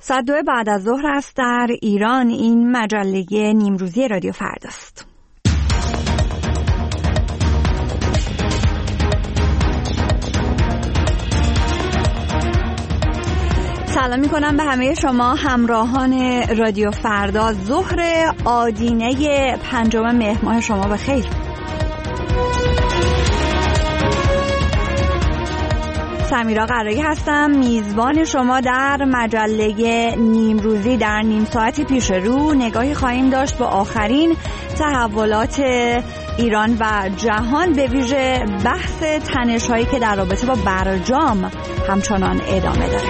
ساعت 2 بعد از ظهر است در ایران. این مجله نیمروزی رادیو فرداست. سلام می‌کنم به همه شما همراهان رادیو فردا. ظهر آدینه 5 مهر ماه شما بخیر. سمیرا قرایی هستم، میزبان شما در مجله نیمروزی. در نیم ساعتی پیش رو نگاهی خواهیم داشت به آخرین تحولات ایران و جهان، به ویژه بحث تنش‌هایی که در رابطه با برجام همچنان ادامه داره.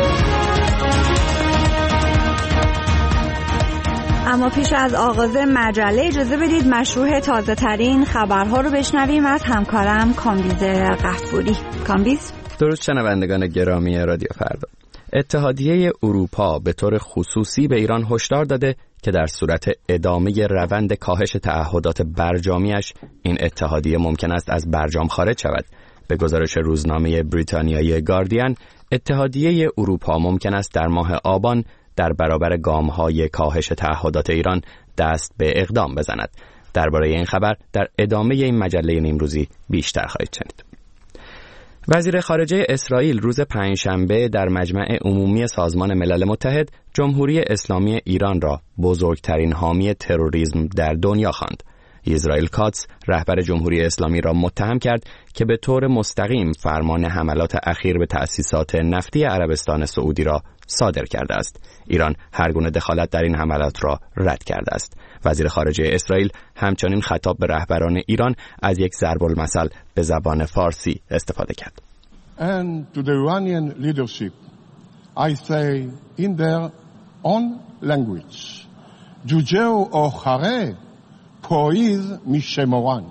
اما پیش از آغاز مجله اجازه بدید مشروع تازه ترین خبرها رو بشنویم از همکارم کامبیز غفوری. کامبیز. درود شنوندگان گرامی رادیو فردا. اتحادیه اروپا به طور خصوصی به ایران هشدار داده که در صورت ادامه روند کاهش تعهدات برجامیش این اتحادیه ممکن است از برجام خارج شود. به گزارش روزنامه بریتانیایی گاردین، اتحادیه اروپا ممکن است در ماه آبان در برابر گام‌های کاهش تعهدات ایران دست به اقدام بزند. درباره این خبر در ادامه این مجله نیمروزی بیشتر خواهید شنید. وزیر خارجه اسرائیل روز پنجشنبه در مجمع عمومی سازمان ملل متحد جمهوری اسلامی ایران را بزرگترین حامی تروریسم در دنیا خواند. اسرائیل کاتس رهبر جمهوری اسلامی را متهم کرد که به طور مستقیم فرمان حملات اخیر به تأسیسات نفتی عربستان سعودی را صادر کرده است. ایران هر گونه دخالت در این حملات را رد کرده است. وزیر خارجه اسرائیل همچنین خطاب به رهبران ایران از یک ضرب المثل به زبان فارسی استفاده کرد. And to the Iranian leadership I say in their own language جوجه و آخره پاییز میشمرند.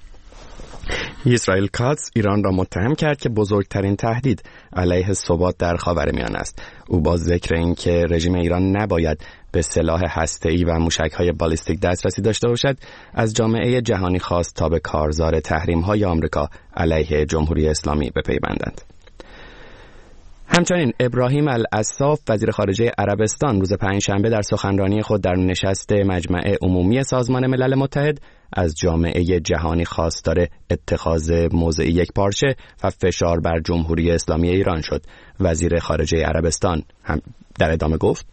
اسرائیل کاتس ایران را متهم کرد که بزرگترین تهدید علیه ثبات در خاورمیانه است. او با ذکر اینکه رژیم ایران نباید به سلاح هسته‌ای و موشک‌های بالیستیک دسترسی داشته باشد، از جامعه جهانی خواست تا به کارزار تحریم‌های آمریکا علیه جمهوری اسلامی بپیوندند. همچنین ابراهیم العصاف وزیر خارجه عربستان روز پنجشنبه در سخنرانی خود در نشست مجمع عمومی سازمان ملل متحد از جامعه جهانی خواستار اتخاذ موضع یکپارچه و فشار بر جمهوری اسلامی ایران شد. وزیر خارجه عربستان هم در ادامه گفت: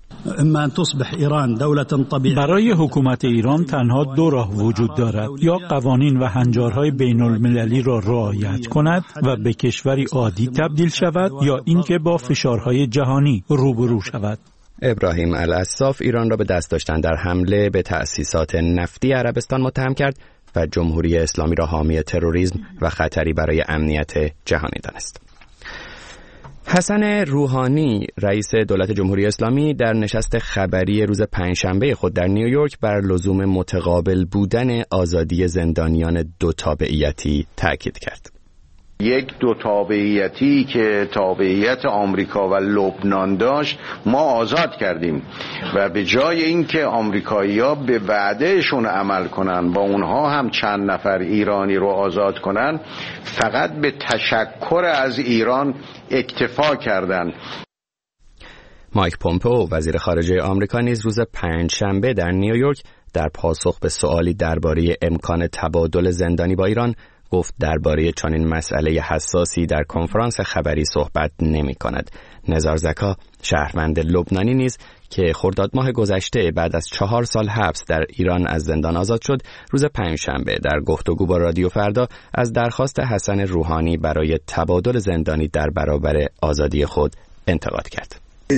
برای حکومت ایران تنها دو راه وجود دارد: یا قوانین و هنجارهای بین المللی را رعایت کند و به کشوری عادی تبدیل شود، یا اینکه با فشارهای جهانی روبرو شود. ابراهیم العصاف ایران را به دست داشتن در حمله به تأسیسات نفتی عربستان متهم کرد و جمهوری اسلامی را حامی تروریسم و خطری برای امنیت جهانی دانست. حسن روحانی رئیس دولت جمهوری اسلامی در نشست خبری روز پنجشنبه خود در نیویورک بر لزوم متقابل بودن آزادی زندانیان دو تابعیتی تاکید کرد. یک دو تابعیتی که تابعیت آمریکا و لبنان داشت ما آزاد کردیم و به جای اینکه آمریکایی‌ها به وعدهشون عمل کنن با اونها هم چند نفر ایرانی رو آزاد کنن، فقط به تشکر از ایران اکتفا کردند. مایک پومپئو وزیر خارجه آمریکا نیز روز پنجشنبه در نیویورک در پاسخ به سوالی درباره امکان تبادل زندانی با ایران گفت درباره چنین مسئله حساسی در کنفرانس خبری صحبت نمی کند. نزار زکا شهروند لبنانی نیز که خرداد ماه گذشته بعد از 4 سال حبس در ایران از زندان آزاد شد، روز پنجشنبه در گفتگو با رادیو فردا از درخواست حسن روحانی برای تبادل زندانی در برابر آزادی خود انتقاد کرد.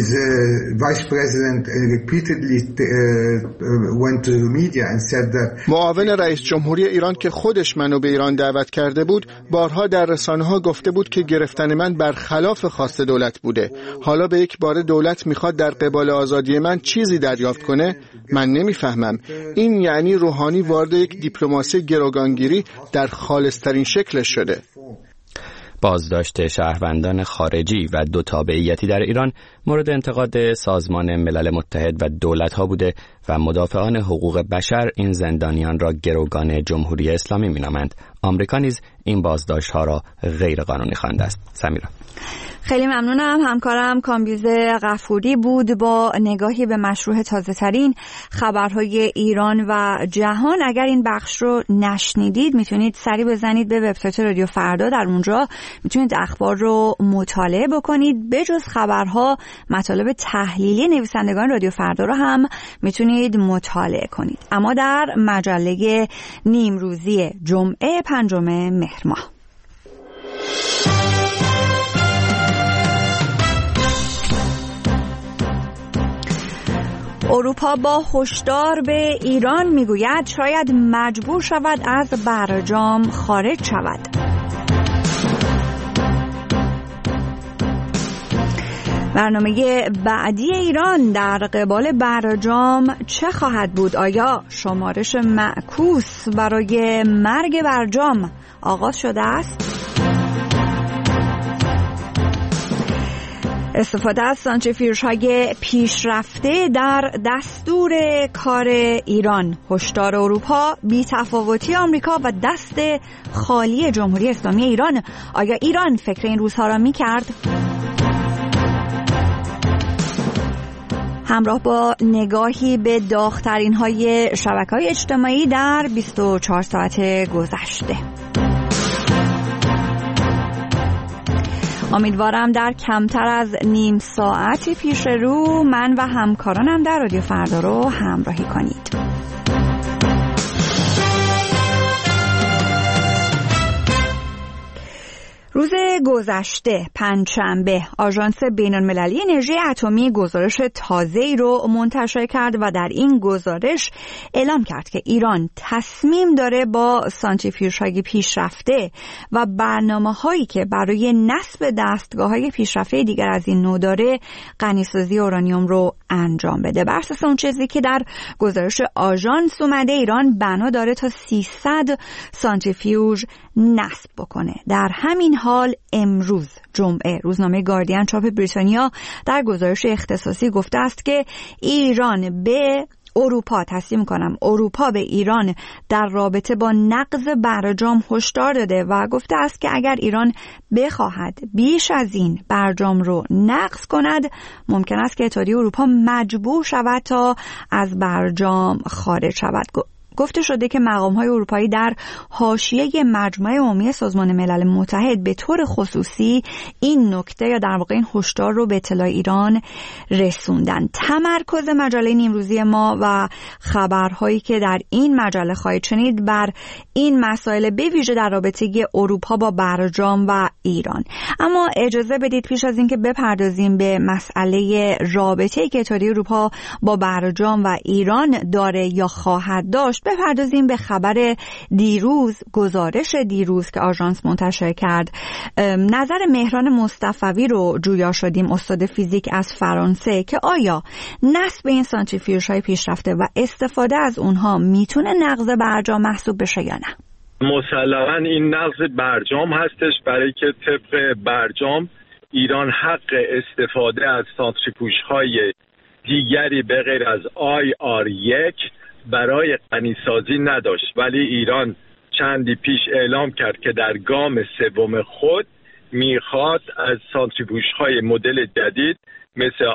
معاون رئیس جمهوری ایران که خودش منو به ایران دعوت کرده بود بارها در رسانه‌ها گفته بود که گرفتن من برخلاف خواست دولت بوده. حالا به یک بار دولت میخواد در قبال آزادی من چیزی دریافت کنه؟ من نمیفهمم. این یعنی روحانی وارد یک دیپلماسی گروگانگیری در خالص‌ترین شکلش شده. بازداشت شهروندان خارجی و دو تابعیتی در ایران مورد انتقاد سازمان ملل متحد و دولت‌ها بوده و مدافعان حقوق بشر این زندانیان را گروگان جمهوری اسلامی می‌نامند. آمریکا نیز این بازداشت‌ها را غیرقانونی خوانده است. سمیرا. خیلی ممنونم. همکارم کامبیزه غفوری بود با نگاهی به مشروع تازه‌ترین خبرهای ایران و جهان. اگر این بخش رو نشنیدید میتونید سری بزنید به وبسایت رادیو فردا، در اونجا میتونید اخبار رو مطالعه بکنید. بجز خبرها مطالب تحلیلی نویسندگان رادیو فردا رو هم میتونید مطالعه کنید. اما در مجله نیمروزی جمعه 5 مهر ماه اروپا با هشدار به ایران میگوید شاید مجبور شود از برجام خارج شود. برنامه بعدی ایران در قبال برجام چه خواهد بود؟ آیا شمارش معکوس برای مرگ برجام آغاز شده است؟ استفاده از سانتریفیوژهای پیشرفته در دستور کار ایران، هشدار اروپا، بی‌تفاوتی آمریکا و دست خالی جمهوری اسلامی ایران. آیا ایران فکر این روزها را می‌کرد؟ همراه با نگاهی به داغ‌ترین‌های شبکه‌های اجتماعی در 24 ساعت گذشته. امیدوارم در کمتر از نیم ساعتی پیش رو من و همکارانم در رادیو فردا رو همراهی کنید. روز گذشته پنجشنبه آژانس بین‌المللی انرژی اتمی گزارش تازه‌ای رو منتشر کرد و در این گزارش اعلام کرد که ایران تصمیم داره با سانتریفیوژهای پیشرفته و برنامه‌هایی که برای نصب دستگاه‌های پیشرفته دیگر از این نوع داره غنی‌سازی اورانیوم رو انجام بده. بر اساس اون چیزی که در گزارش آژانس اومده، ایران بنا داره تا 300 سانتریفیوژ نصب بکنه. در همین حال امروز جمعه روزنامه گاردین چاپ بریتانیا در گزارش اختصاصی گفته است که اروپا به ایران در رابطه با نقض برجام هشدار داده و گفته است که اگر ایران بخواهد بیش از این برجام رو نقض کند، ممکن است که اتحادیه اروپا مجبور شود تا از برجام خارج شود. گفته شده که مقام‌های اروپایی در حاشیه مجمع عمومی سازمان ملل متحد به طور خصوصی این نکته یا در واقع این هشدار رو به اطلاع ایران رسوندن. تمرکز مجله نیمروزی ما و خبرهایی که در این مجله خواهید شنید بر این مسائل به ویژه در رابطه اروپا با برجام و ایران. اما اجازه بدید پیش از اینکه بپردازیم به مسئله رابطه‌ای که اتحادیه اروپا با برجام و ایران داره یا خواهد داشت، بپردازیم به خبر گزارش دیروز که آژانس منتشر کرد. نظر مهران مصطفوی رو جویا شدیم، استاد فیزیک از فرانسه، که آیا نصب این سانتریفیوژهای پیشرفته و استفاده از اونها میتونه نقض برجام محسوب بشه یا نه؟ مسلماً این نقض برجام هستش، برای که طبق برجام ایران حق استفاده از سانتریفیوژهای دیگری به غیر از IR1 برای غنی‌سازی نداشت، ولی ایران چندی پیش اعلام کرد که در گام سوم خود میخواد از سانتریفیوژهای مدل جدید مثل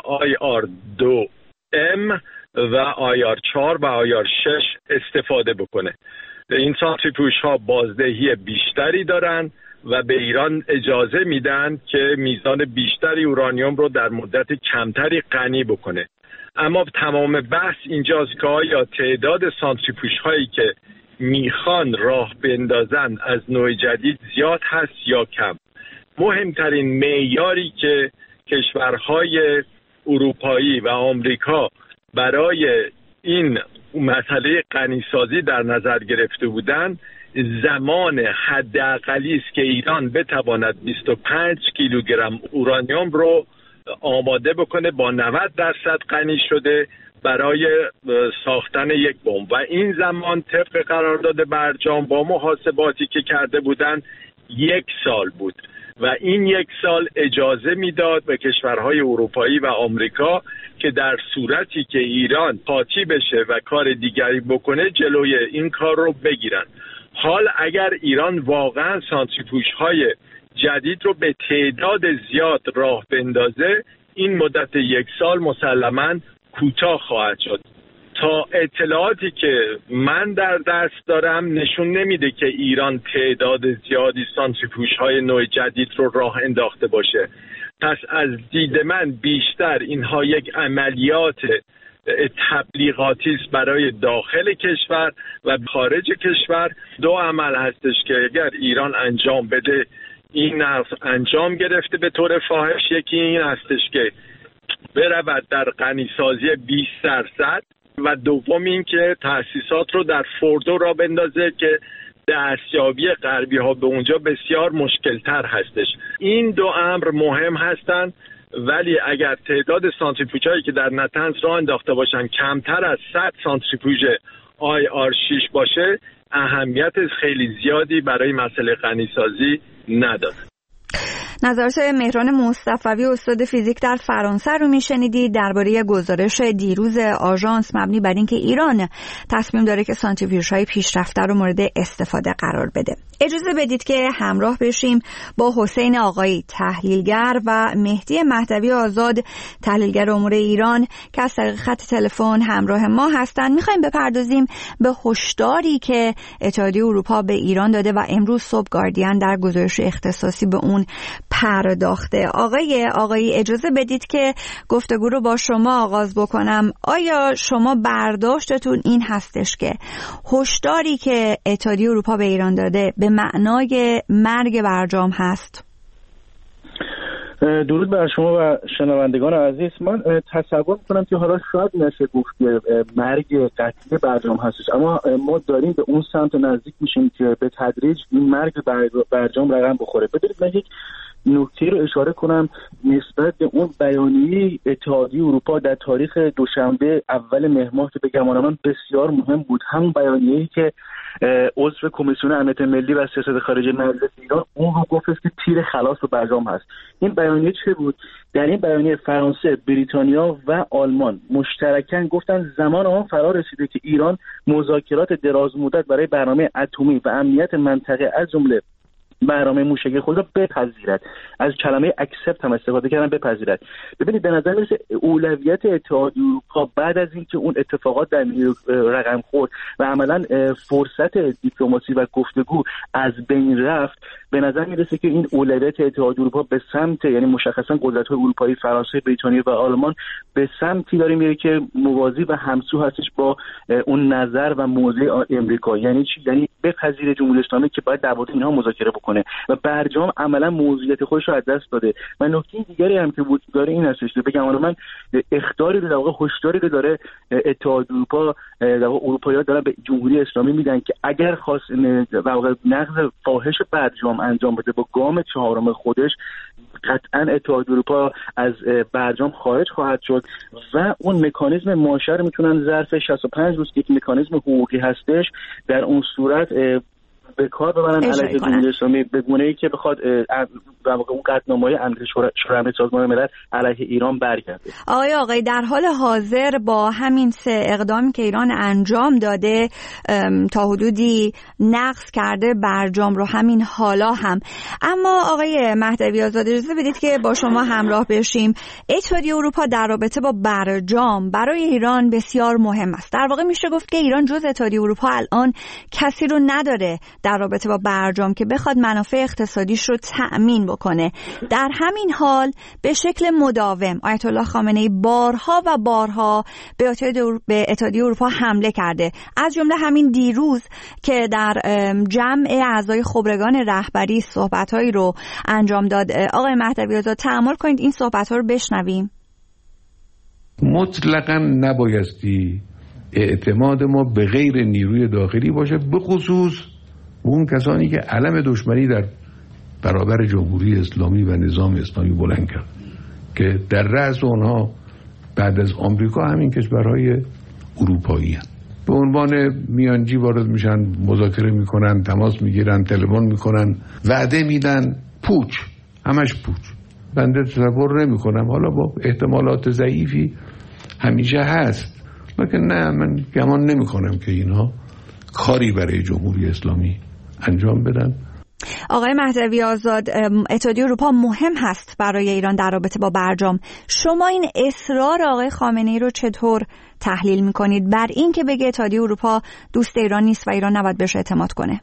IR2M و IR4 و IR6 استفاده بکنه. این سانتریفیوژها بازدهی بیشتری دارن و به ایران اجازه میدن که میزان بیشتری اورانیوم رو در مدت کمتری غنی بکنه. اما تمام بحث اینجاست که آیا تعداد سانتریفیوژهایی که میخوان راه بندازن از نوع جدید زیاد هست یا کم. مهمترین معیاری که کشورهای اروپایی و آمریکا برای این مسئله غنی‌سازی در نظر گرفته بودند، زمان حداقلی است که ایران بتواند 25 کیلوگرم اورانیوم رو آماده بکنه با 90% غنی شده برای ساختن یک بمب، و این زمان طبق قرارداد برجام با محاسباتی که کرده بودن 1 سال بود. و این 1 سال اجازه میداد به کشورهای اروپایی و آمریکا که در صورتی که ایران قاطی بشه و کار دیگری بکنه جلوی این کار رو بگیرن. حال اگر ایران واقعا سانتریفوژهای جدید رو به تعداد زیاد راه بندازه، این مدت 1 سال مسلماً کوتاه خواهد شد. تا اطلاعاتی که من در دست دارم نشون نمیده که ایران تعداد زیادی سانتریفوژهای نوع جدید رو راه انداخته باشه. پس از دید من بیشتر اینها یک عملیات تبلیغاتی است برای داخل کشور و خارج کشور. 2 عمل هستش که اگر ایران انجام بده این انجام گرفته به طور فاحش. یکی این هستش که برود در غنیسازی 20% و دوم این که تأسیسات رو در فوردو را بندازه که دستیابی غربی ها به اونجا بسیار مشکل تر هستش. این 2 امر مهم هستند، ولی اگر تعداد سانتریفوژهایی که در نتنز راه انداخته باشن کمتر از 100 سانتریفوژ IR6 باشه، اهمیت خیلی زیادی برای مسئله غنیسازی نداره. نظرات مهران مصطفوی استاد فیزیک در فرانسه رو میشنیدید درباره گزارش دیروز آژانس مبنی بر اینکه ایران تصمیم داره که سانتریفیوژهای پیشرفته رو مورد استفاده قرار بده. اجازه بدید که همراه بشیم با حسین آقایی تحلیلگر و مهدی مهدوی آزاد تحلیلگر امور ایران که از طریق خط تلفن همراه ما هستند. میخوایم بپردازیم به هشداری که اتحادیه اروپا به ایران داده و امروز صبح گاردین در گزارش اختصاصی به اون پرداخته. آقایی اجازه بدید که گفتگو رو با شما آغاز بکنم. آیا شما برداشتتون این هستش که هشداری که اتحادیه اروپا به ایران داده به معنای مرگ برجام هست؟ درود بر شما و شنوندگان عزیز. من تصور می‌کنم که حالا شاید نشه گفت که مرگ قطعی برجام هستش، اما ما داریم به اون سمت نزدیک میشیم که به تدریج این مرگ برجام رقم بخوره. بذارید من یک نکته رو اشاره کنم نسبت به اون بیانیه اتحادیه اروپا در تاریخ دوشنبه اول مهر ماه که به گمان من بسیار مهم بود. همون بیانیه‌ای که عضو کمیسیون امنیت ملی و سیاست خارجی مجلس ایران اون رو گفت که تیر خلاص به برجام هست. این بیانیه چه بود؟ در این بیانیه فرانسه، بریتانیا و آلمان مشترکاً گفتن زمان آن فرا رسیده که ایران مذاکرات دراز مدت برای برنامه اتمی و امنیت منطقه از جمله برنامه موشکی خود را بپذیرد. از کلمه اکسپت هم استفاده کردن، بپذیرد. ببینید به نظر میرسه اولویت اتحادیه اروپا بعد از اینکه اون اتفاقات در رقم خورد و عملا فرصت دیپلماسی و گفتگو از بین رفت، به نظر میرسه که این اولویت اتحادیه اروپا به سمت، یعنی مشخصا قدرت‌های اروپایی فرانسه، بریتانیا و آلمان، به سمتی داره میره که موازی و همسو هستش با اون نظر و موضع آمریکا. یعنی چی؟ یعنی بپذیره جمهوری اسلامی که باید در مورد اینها مذاکره بکنه و برجام عملا موضوعیت خودش رو از دست داده. و نکته دیگری هم که وجود داره این هستش که بگم من اخطاری رو در واقع هشداری رو داره اتحادیه اروپا، در واقع اروپایی‌ها دارن به جمهوری اسلامی میدن که اگر خواست در واقع نقض فاحش برجام انجام بده با گام 4 خودش، قطعا اتحادیه اروپا از برجام خارج خواهد شد و اون مکانیزم ماشه میتونن ظرف 65 روز که یک مکانیزم حقوقی هستش در اون صورت به کار ببرن علیه جمهوری اسلامی به گونه‌ای که بخواد در واقع اون قطعنامه‌های شورای امنیت سازمان ملل علیه ایران برگرده. آقای در حال حاضر با همین 3 اقدامی که ایران انجام داده تا حدودی نقض کرده برجام رو همین حالا هم. اما آقای مهدوی آزاد اجازه بدید که با شما همراه بشیم. اتحادیه اروپا در رابطه با برجام برای ایران بسیار مهم است. در واقع میشه گفت که ایران جز اتحادیه اروپا الان کسی رو نداره در رابطه با برجام که بخواد منافع اقتصادیش رو تأمین بکنه. در همین حال به شکل مداوم آیت الله خامنه‌ای بارها و بارها به اتحادیه اروپا حمله کرده، از جمله همین دیروز که در جمع اعضای خبرگان رهبری صحبت‌هایی رو انجام داد. آقای مهدوی آزاد تأمل کنید این صحبت‌ها رو بشنویم. مطلقاً نبایستی اعتماد ما به غیر نیروی داخلی باشه، به خصوص اون کسانی که علم دشمنی در برابر جمهوری اسلامی و نظام اسلامی بلند کرد که در رأس اونها بعد از آمریکا همین کشورهای اروپایی هستند. به عنوان میانجی وارد میشن، مذاکره میکنن، تماس میگیرن، تلفن میکنن، وعده میدن، پوچ همش پوچ. بنده تصور نمی کنم، حالا با احتمالات ضعیفی همیشه هست، لیکن نه، من گمان نمی کنم که اینها کاری برای جمهوری اسلامی انجام بدن. آقای مهدوی آزاد، اتحادیه اروپا مهم هست برای ایران در رابطه با برجام. شما این اصرار آقای خامنه‌ای رو چطور تحلیل میکنید بر این که بگه اتحادیه اروپا دوست ایران نیست و ایران نباید بهش اعتماد کنه؟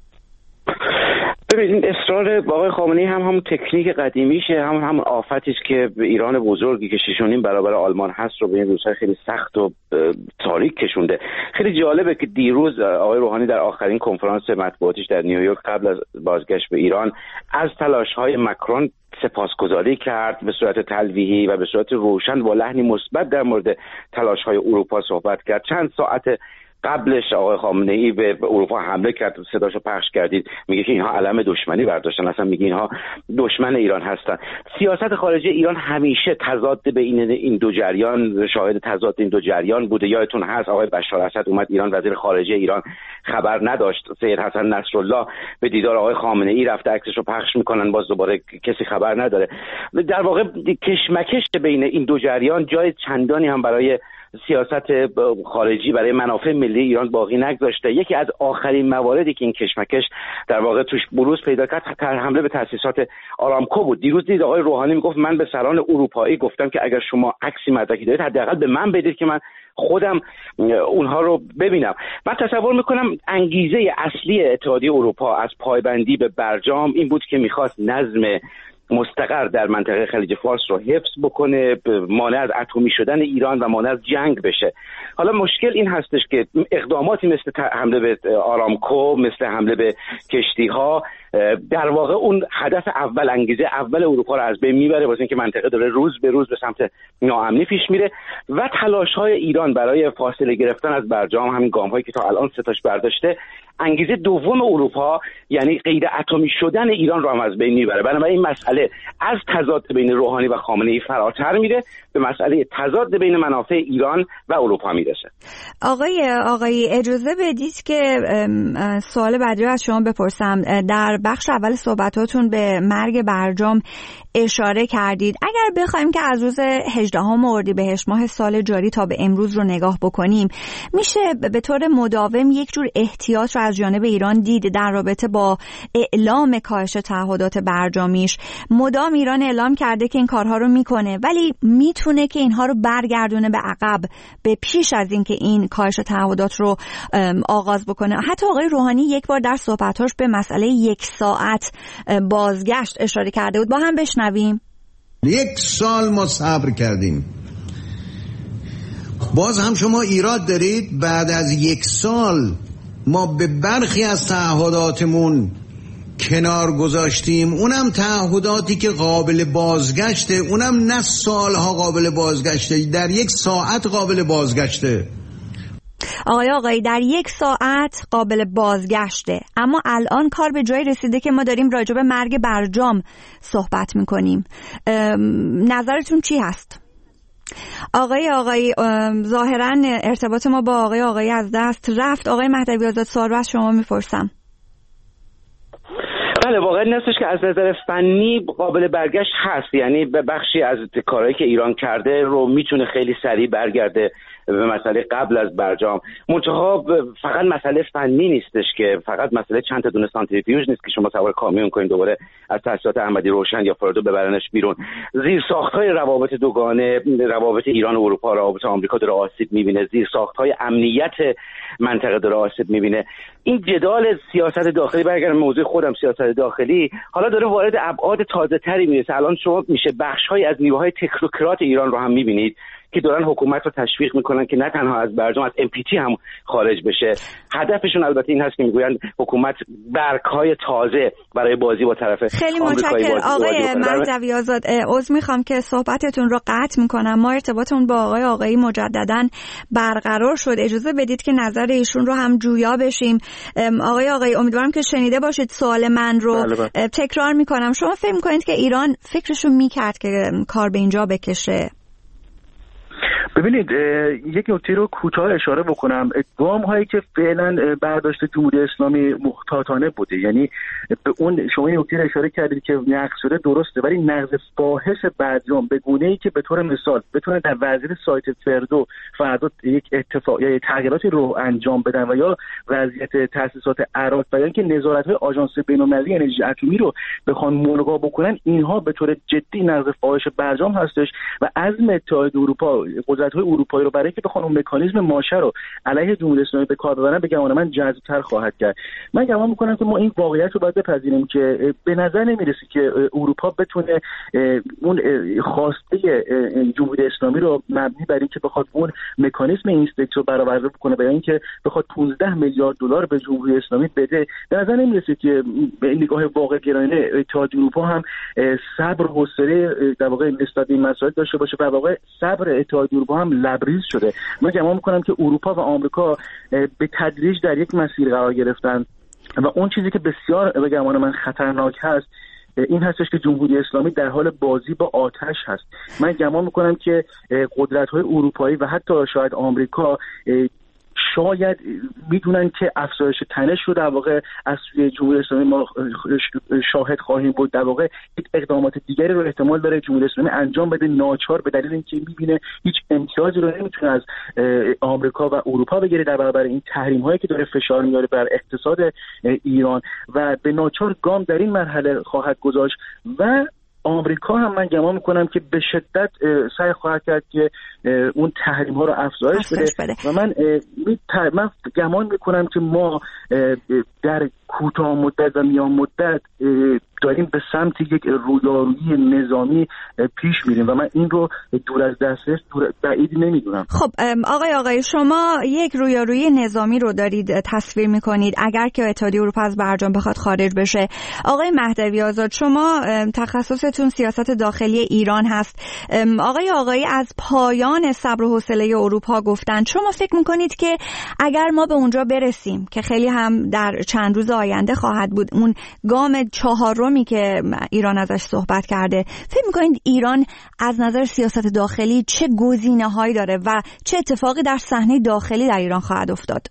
ببینید، اصرار آقای خامنه‌ای همون تکنیک قدیمیشه، همون آفتیش که ایران بزرگی که 6.5 برابر آلمان هست رو به این روزهای خیلی سخت و تاریک کشونده. خیلی جالبه که دیروز آقای روحانی در آخرین کنفرانس مطبوعاتیش در نیویورک قبل از بازگشت به ایران از تلاش‌های مکرون سپاسگزاری کرد به صورت تلویحی و به صورت روشن با لحنی مثبت در مورد تلاش‌های اروپا صحبت کرد. چند ساعت قبلش آقای خامنه‌ای به اروپا حمله کرد، صداشو پخش کردید، میگه که اینها علم دشمنی برداشتن، اصلا میگه اینها دشمن ایران هستن. سیاست خارجی ایران همیشه تضاد بین این دو جریان، شاهد تضاد این دو جریان بوده. یادتون هست آقای بشار اسد اومد ایران، وزیر خارجه ایران خبر نداشت، سید حسن نصرالله به دیدار آقای خامنه‌ای رفته، عکسشو پخش میکنن، باز دوباره کسی خبر نداره. در واقع کشمکش بین این دو جریان جای چندانی هم برای سیاست خارجی برای منافع ملی ایران باقی نگذاشته. یکی از آخرین مواردی که این کشمکش در واقع توش بروز پیدا کرد حمله به تأسیسات آرامکو بود. دیروز دید آقای روحانی میگفت من به سران اروپایی گفتم که اگر شما عکسی مدرکی دارید حداقل به من بدید که من خودم اونها رو ببینم. من تصور میکنم انگیزه اصلی اتحادیه اروپا از پایبندی به برجام این بود که میخواست نظم مستقر در منطقه خلیج فارس رو حفظ بکنه، مانع از اتمی شدن ایران و مانع از جنگ بشه. حالا مشکل این هستش که اقداماتی مثل حمله به آرامکو، مثل حمله به کشتی‌ها، در واقع اون هدف اول، انگیزه اول اروپا رو از بین میبره، واسه اینکه منطقه داره روز به روز به سمت ناامنی پیش میره و تلاش‌های ایران برای فاصله گرفتن از برجام، همین گام‌هایی که تا الان 3 تاش برداشته، انگیزه دوم اروپا یعنی غیر اتمی شدن ایران رو هم از بین میبره. بنابراین این مسئله از تضاد بین روحانی و خامنه‌ای فراتر میره، به مسئله تضاد بین منافع ایران و اروپا میرسه. آقای اجازه بدید که سوال بعدی رو از شما بپرسم. در بخش اول صحبتاتون به مرگ برجام اشاره کردید. اگر بخوایم که از روز 18 اردیبهشت ماه سال جاری تا به امروز رو نگاه بکنیم، میشه به طور مداوم یک جور احتیاط رو از جانب ایران دید در رابطه با اعلام کاهش تعهدات برجامیش. مدام ایران اعلام کرده که این کارها رو میکنه، ولی میتونه که اینها رو برگردونه به عقب، به پیش از اینکه این کاهش تعهدات رو آغاز بکنه. حتی آقای روحانی یک بار در صحبتاش به مسئله 1 ساعت بازگشت اشاره کرده بود. با هم بشنویم. 1 سال ما صبر کردیم، باز هم شما ایراد دارید بعد از 1 سال ما به برخی از تعهداتمون کنار گذاشتیم، اونم تعهداتی که قابل بازگشته، اونم نه سالها قابل بازگشته، در 1 ساعت قابل بازگشته. آقای در 1 ساعت قابل بازگشته، اما الان کار به جای رسیده که ما داریم راجع به مرگ برجام صحبت میکنیم. نظرتون چی هست؟ آقای ظاهرا ارتباط ما با آقای از دست رفت. آقای مهدوی آزاد، سوال رو از شما میپرسم. بله، واقعا نیستش که از نظر فنی قابل برگشت هست، یعنی به بخشی از کارهایی که ایران کرده رو میتونه خیلی سریع برگرده به مسئله قبل از برجام. منتها فقط مسئله فنی نیستش که، فقط مسئله چند تا دونه سانتریفیوژ نیست که شما سوار کامیون کنید دوباره از تأسیسات احمدی روشن یا فردو ببرنش بیرون. زیرساخت‌های روابط دوگانه، روابط ایران و اروپا، روابط آمریکا داره آسیب می‌بینه، زیرساخت‌های امنیت منطقه داره آسیب می‌بینه. این جدال سیاست داخلی، برگردم موضوع خودم، سیاست داخلی حالا داره وارد ابعاد تازه‌تری میشه. الان شما میشه بخش‌های از نیروهای تکنوکرات ایران رو هم می‌بینید که دارن حکومت رو تشویق میکنن که نه تنها از برجام، از MPT هم خارج بشه. هدفشون البته این هست که میگوین حکومت برگ‌های تازه برای بازی با طرف خیلی متشکرم آقای مهدوی آزاد. عذر میخوام که صحبتتون رو قطع میکنم. ما ارتباطمون با آقای مجدداً برقرار شد. اجازه بدید که نظر ایشون رو هم جویا بشیم. آقای امیدوارم که شنیده باشید سوال من رو. تکرار میکنم. شما فکر میکنید که ایران فکرشو میکرد که کار به اینجا بکشه؟ ببینید یک نکته رو کوتاه اشاره بکنم. گام هایی که فعلا برداشت جمهوری اسلامی محتاطانه بوده، یعنی به اون شما این نکته رو اشاره کردید که نقض شده درسته، ولی نقض فاحش برجام به گونه‌ای که به طور مثال بتونه در وزیر سایت فردا یک اتفاق یا تغییراتی رو انجام بدن و یا وضعیت تأسیسات عراق و یا اینکه نظارت‌های آژانس بین‌المللی انرژی اتمی رو بخوان ملغا بکنن، اینها به طور جدی نقض فاحش برجام هستش و عزم اتحادیه اروپا، قدرت‌های اروپایی رو برای اینکه بخوان اون مکانیزم ماشه رو علیه جمهوری اسلامی به کار ببرن به گمان من جذاب‌تر خواهد کرد. من گمان می‌کنم که ما این واقعیت رو باید بپذیریم که به نظر نمی‌رسه که اروپا بتونه اون خواسته جمهوری اسلامی رو مبنی بر اینکه بخواد اون مکانیزم اینستکس رو برآورده بکنه یا اینکه بخواد 15 میلیارد دلار به جمهوری اسلامی بده. به نظر نمی‌رسه که به این نگاه واقع گرایانه اتحادیه اروپا هم صبر و حوصله در واقع نسبت به این مسائل داشته باشه و واقع صبر اتحادیه اروپا هم لبریز شده. من گمان می‌کنم که اروپا و آمریکا به تدریج در یک مسیر قرار گرفتن و اون چیزی که بسیار به گمان من خطرناک هست این هستش که جمهوری اسلامی در حال بازی با آتش هست. من گمان می‌کنم که قدرت‌های اروپایی و حتی شاید آمریکا شاید میدونن که افزایش تنش رو در واقع از سوی جمهوری اسلامی ما شاهد خواهیم بود. در واقع یک اقدامات دیگری رو احتمال داره جمهوری اسلامی انجام بده ناچار، به دلیل اینکه میبینه هیچ امتیازی رو نمیتونه از آمریکا و اروپا بگیره در برابر این تحریم هایی که داره فشار میاره بر اقتصاد ایران و به ناچار گام در این مرحله خواهد گذاشت و آمریکا هم من گمان میکنم که به شدت سعی خواهد کرد که اون تحریم ها رو افزایش بده و من گمان میکنم که ما در کوتاه مدت و میان مدت داریم به سمت یک رویارویی نظامی پیش میریم و من این رو دور از دسترس بعید نمیدونم. خب آقای شما یک رویارویی نظامی رو دارید تصویر میکنید اگر که اتحادیه اروپا از برجام بخواد خارج بشه. آقای مهدوی آزاد، شما تخصصتون سیاست داخلی ایران هست. آقای از پایان صبر و حوصله اروپا گفتن. شما فکر میکنید که اگر ما به اونجا برسیم که خیلی هم در چند روز آینده خواهد بود، اون گام 4می که ایران ازش صحبت کرده، فکر میکنید ایران از نظر سیاست داخلی چه گزینه‌هایی داره و چه اتفاقی در صحنه داخلی در ایران خواهد افتاد؟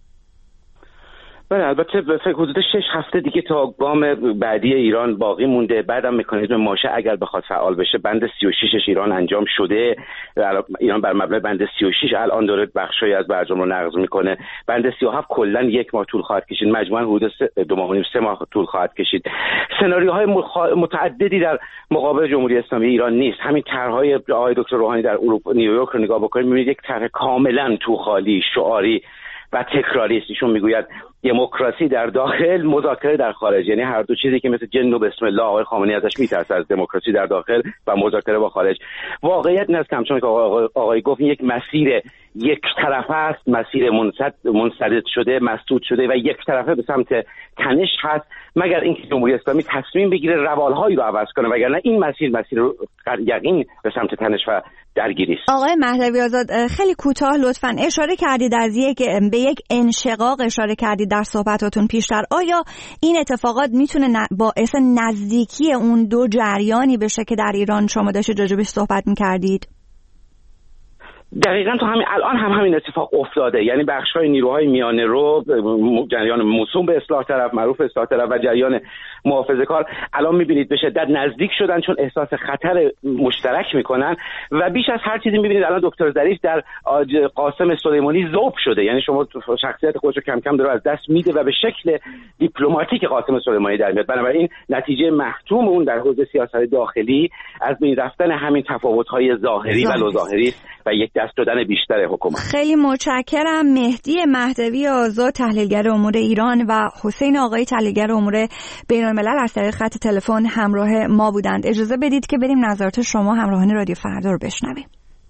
بله، البته به فکر حدود 6 هفته دیگه تا گام بعدی ایران باقی مونده. بعدم مکانیزم ماشه اگر بخواد فعال بشه، بند 36ش ایران انجام شده. ایران بر مبنای بند 36 الان داره بخشی از برجام رو نقض میکنه. بند 37 کلا 1 ماه طول خواهد کشید، مجموعاً حدود 2 ماه و نیم 3 ماه طول خواهد کشید. سناریوهای متعددی در مقابل جمهوری اسلامی ایران نیست. همین طرحهای آقای دکتر روحانی در نیویورک رو نگاه بکنید، می‌بینید یک طرح کاملا توخالی، شعاری و تکراری است. ایشون میگوید دموکراسی در داخل، مذاکره در خارج، یعنی هر دو چیزی که مثل جن و بسم الله آقای خامنه‌ای ازش میترسه، از دموکراسی در داخل و مذاکره با خارج. واقعیت این است که همچون که آقای گفت یک مسیر یک طرفه است، مسیر منسدد شده، مسدود شده و یک طرفه به سمت تنش هست، مگر اینکه جمهوری اسلامی تصمیم بگیره روالهایی رو عوض کنه، وگرنه این مسیر یقین به سمت تنش و درگیری است. آقای مهدوی آزاد، خیلی کوتاه لطفاً اشاره کردید به یک انشقاق اشاره کردید در صحبتاتون پیشتر. آیا این اتفاقات میتونه باعث نزدیکی اون دو جریانی بشه که در ایران شما داشتید راجبش صحبت میکردید؟ دقیقاً تو همین الان همین اتفاق افتاده، یعنی بخش‌های نیروهای میانه رو، جریان موسوم به اصلاح طلب، معروف اصلاح طلب و جریان محافظه‌کار الان می‌بینید به شدت نزدیک شدن، چون احساس خطر مشترک می‌کنن و بیش از هر چیزی می‌بینید الان دکتر ظریف در قاسم سلیمانی ذوب شده، یعنی شما شخصیت خودش رو کم کم داره از دست میده و به شکل دیپلماتیک قاسم سلیمانی در میاد. بنابراین نتیجه محتوم اون در حوزه سیاست داخلی از بین رفتن همین تفاوت‌های ظاهری و لاظاهری و یک دست دادن بیشتر حکومت. خیلی متشکرم. مهدی مهدوی آزاد، تحلیلگر امور ایران، و حسین آقایی، تحلیلگر امور بین‌الملل، از طریق خط تلفن همراه ما بودند. اجازه بدید که بریم نظرات شما همراهان رادیو فردا رو بشنویم.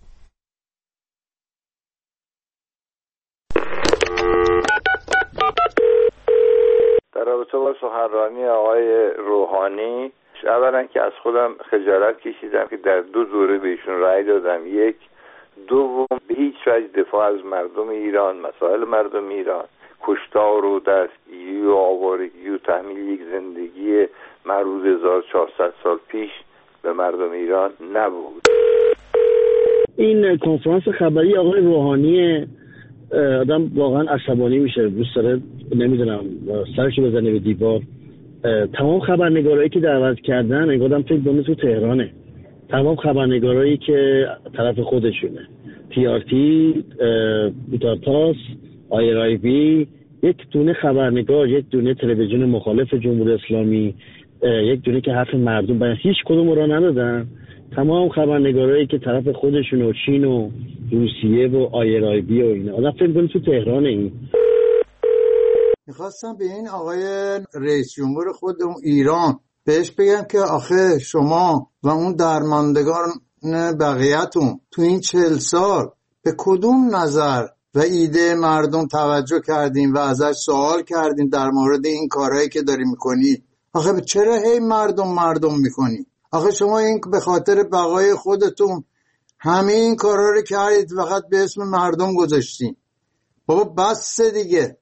در رابطه با سخنرانی آقای روحانی، اولا که از خودم خجالت کشیدم که در 2 دوره بهشون رأی دادم. یک، دوم به هیچ وجه دفاع از مردم ایران، مسائل مردم ایران، کشتار و دستگیری و آوارگی و تحمیل یک زندگی مربوط 1400 سال پیش به مردم ایران نبود. این کنفرانس خبری آقای روحانی آدم واقعا عصبانی میشه، دوست داره نمیدونم سرشو بزنه به دیوار. تمام خبرنگارایی که دعوت کردن انگارم فکر کنم تو تهرانه، تمام خبرنگارایی که طرف خودشونه، TRT، بیتارتاس، IRIB، یک دونه خبرنگار، یک دونه تلویزیون مخالف جمهوری اسلامی، یک دونه که حرف مردم بیان، هیچ کدوم را ندادن. تمام خبرنگارایی که طرف خودشون و چین و روسیه و IRIB و اینا، آدم فکر کنم تو تهرانه. این میخواستم به این آقای رئیس جمهور خودمون ایران بهش بگم که آخه شما و اون درماندگان بقیه‌تون تو این 40 سال به کدوم نظر و ایده مردم توجه کردین و ازش سوال کردین در مورد این کارهایی که داری میکنی؟ آخه چرا هی مردم میکنی؟ آخه شما این به خاطر بقای خودتون همه این کارها رو کردید، فقط به اسم مردم گذاشتین. بابا بس دیگه.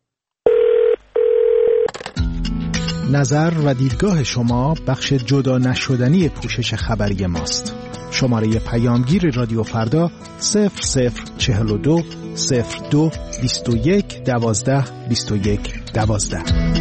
نظر و دیدگاه شما بخش جدا نشدنی پوشش خبری ماست. شماره پیامگیر رادیو فردا 0042 02 21 12 21 12.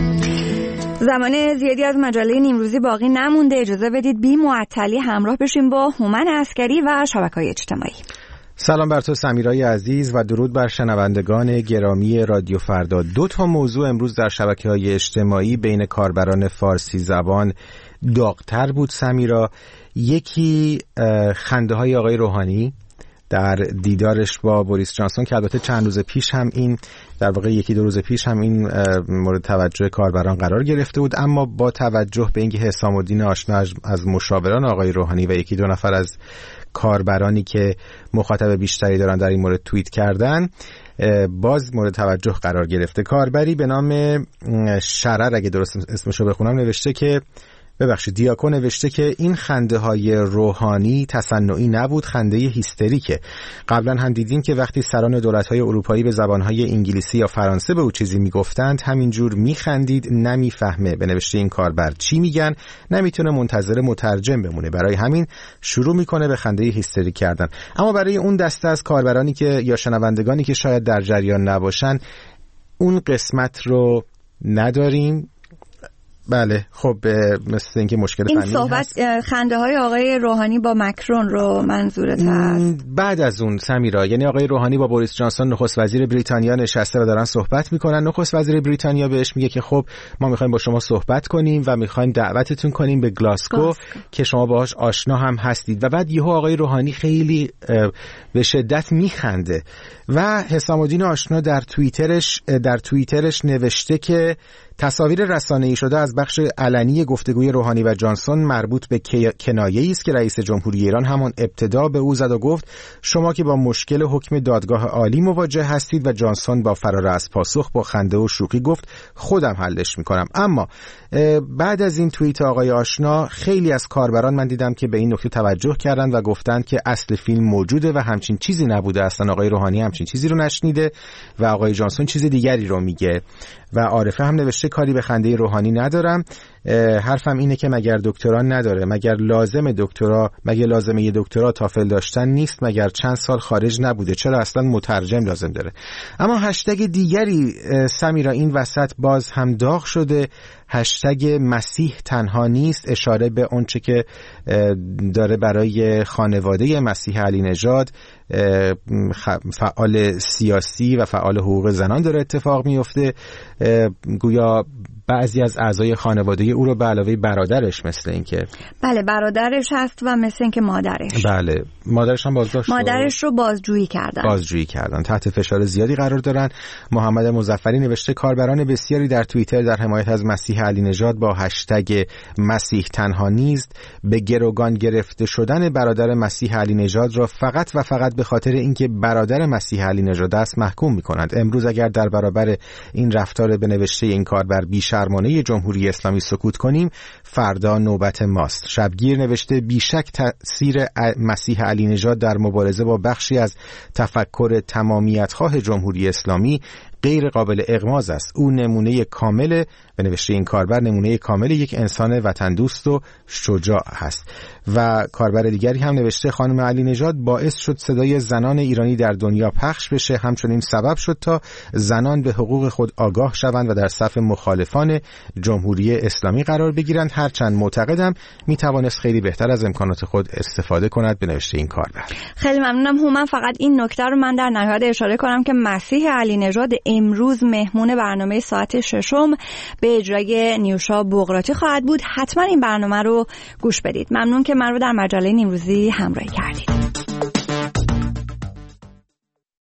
زمان زیادی از مجله نیمروزی باقی نمونده، اجازه بدید بی معطلی همراه بشیم با هومن عسکری و شبکه‌های اجتماعی. سلام بر تو سمیرای عزیز و درود بر شنوندگان گرامی رادیو فردا. 2 تا موضوع امروز در شبکه‌های اجتماعی بین کاربران فارسی زبان داغ‌تر بود سمیرا. یکی خنده‌های آقای روحانی در دیدارش با بوریس جانسون که البته چند روز پیش هم این در واقع 1-2 روز پیش هم این مورد توجه کاربران قرار گرفته بود، اما با توجه به اینکه حسام الدین آشنا از مشاوران آقای روحانی و 1-2 نفر از کاربرانی که مخاطب بیشتری دارن در این مورد توییت کردن باز مورد توجه قرار گرفته. کاربری به نام شرر، اگه درست اسمشو بخونم، نوشته که دیاکو نوشته که این خنده های روحانی تصنعی نبود، خنده هیستریکه. قبلا هم دیدیم که وقتی سران دولت های اروپایی به زبان های انگلیسی یا فرانسه به او چیزی میگفتند همینجور میخندید، نمیفهمه به نوشته این کاربر چی میگن، نمیتونه منتظر مترجم بمونه، برای همین شروع میکنه به خنده هیستریک کردن. اما برای اون دسته از کاربرانی که یا شنوندگانی که شاید در جریان نباشن اون قسمت رو نداریم. بله خب مثل اینکه مشکل فنی هست. این صحبت خنده های آقای روحانی با مکرون رو منظورت هست؟ بعد از اون سمیرا، یعنی آقای روحانی با بوریس جانسون نخست وزیر بریتانیا نشسته و دارن صحبت میکنن. نخست وزیر بریتانیا بهش میگه که خب ما میخوایم با شما صحبت کنیم و میخوایم دعوتتون کنیم به گلاسگو که شما باهاش آشنا هم هستید. و بعد یهو آقای روحانی خیلی به شدت میخنده و حسام الدین آشنا در توییترش نوشته که تصاویر رسانه‌ای شده از بخش علنی گفتگوی روحانی و جانسون مربوط به کنایه‌ای است که رئیس جمهوری ایران همان ابتدا به او زد و گفت شما که با مشکل حکم دادگاه عالی مواجه هستید، و جانسون با فرار از پاسخ با خنده و شوخی گفت خودم حلش میکنم. اما بعد از این توییت آقای آشنا خیلی از کاربران من دیدم که به این نکته توجه کردن و گفتند که اصل فیلم موجوده و همچین چیزی نبوده، اصلا آقای روحانی همچین چیزی رو نشنیده و آقای جانسون چیز دیگری رو میگه. و عارفه هم نوشته کاری به خنده روحانی ندارم، حرفم اینه که مگر دکترا نداره، مگر لازمه دکترا تافل داشتن نیست، مگر چند سال خارج نبوده، چرا اصلا مترجم لازم داره. اما هشتگ دیگری سمیرا این وسط باز هم داغ شده، هشتگ مسیح تنها نیست، اشاره به اونچه که داره برای خانواده مسیح علی نژاد فعال سیاسی و فعال حقوق زنان داره اتفاق میفته. گویا بعضی از اعضای خانواده او رو به علاوه برادرش مثل این که بله برادرش هست و مثل این که مادرش، بله مادرش هم بازداشت، مادرش رو بازجویی کردن، تحت فشار زیادی قرار دارن. محمد مظفری نوشته کاربران بسیاری در توییتر در حمایت از مسیح علی نژاد با هشتگ مسیح تنها نیست به گروگان گرفته شدن برادر مسیح علی نژاد را فقط و فقط به خاطر اینکه برادر مسیح علی نژاد است محکوم می‌کنند. امروز اگر در برابر این رفتار به نوشته این کاربر بی‌شرمانه جمهوری اسلامی سکوت کنیم، فردا نوبت ماست. شبگیر نوشته بیشک تأثیر مسیح علی نژاد در مبارزه با بخشی از تفکر تمامیت‌خواه جمهوری اسلامی غیر قابل اغماض است. او نمونه کامل، به نوشته این کاربر، نمونه کامل یک انسان وطن دوست و شجاع هست. و کاربر دیگری هم نوشته خانم علی نژاد باعث شد صدای زنان ایرانی در دنیا پخش بشه، همچنین سبب شد تا زنان به حقوق خود آگاه شوند و در صف مخالفان جمهوری اسلامی قرار بگیرند، هرچند معتقدم میتوانست خیلی بهتر از امکانات خود استفاده کند، به نوشته این کاربر. خیلی ممنونم هومن. فقط این نکته رو من در نهایت اشاره کنم که مسیح علی نژاد امروز مهمون برنامه ساعت 6 به اجرای نیوشا بغراتی خواهد بود. حتما این برنامه رو گوش بدید. ممنون که من رو در مجله نیمروزی همراهی کردید.